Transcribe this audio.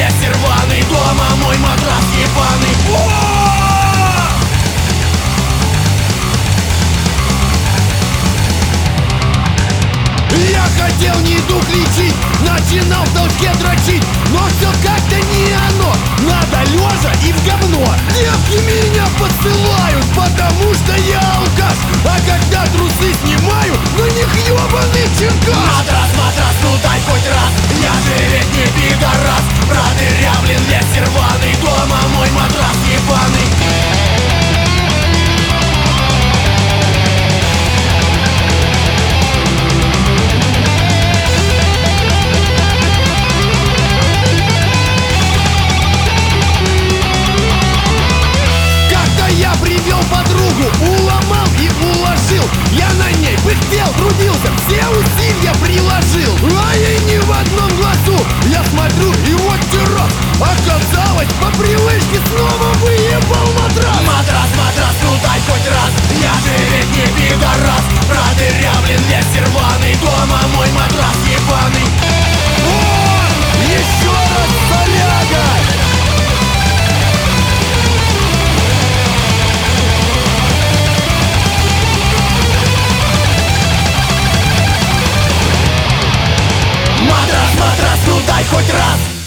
весь рваный, дома мой матрас ебаный. Я хотел недуг лечить, начинал в толчке дрочить, но все как-то не оно, надо лежа и в говно. Девки меня подсылают, потому что я алкаш, а когда трусы снимаю, на них ебаный черкаш. Матрас, матрас, ну дай хоть раз, я же ведь не пидорас. Продырявлен весь рваный, дома мой матрас ебаный. Уломал и уложил, я на ней пыхтел, трудился, все усилия приложил, а ей ни в одном глазу. Я смотрю, и вот террас, оказалось, по привычке снова выебал матрас. Матрас, матрас, ну дай хоть раз, я же ведь не пидорас. Продырявлен весь рваный, дома мой матрас ебаный. О, еще раз соляга! Матрас, матрас, ну дай хоть раз.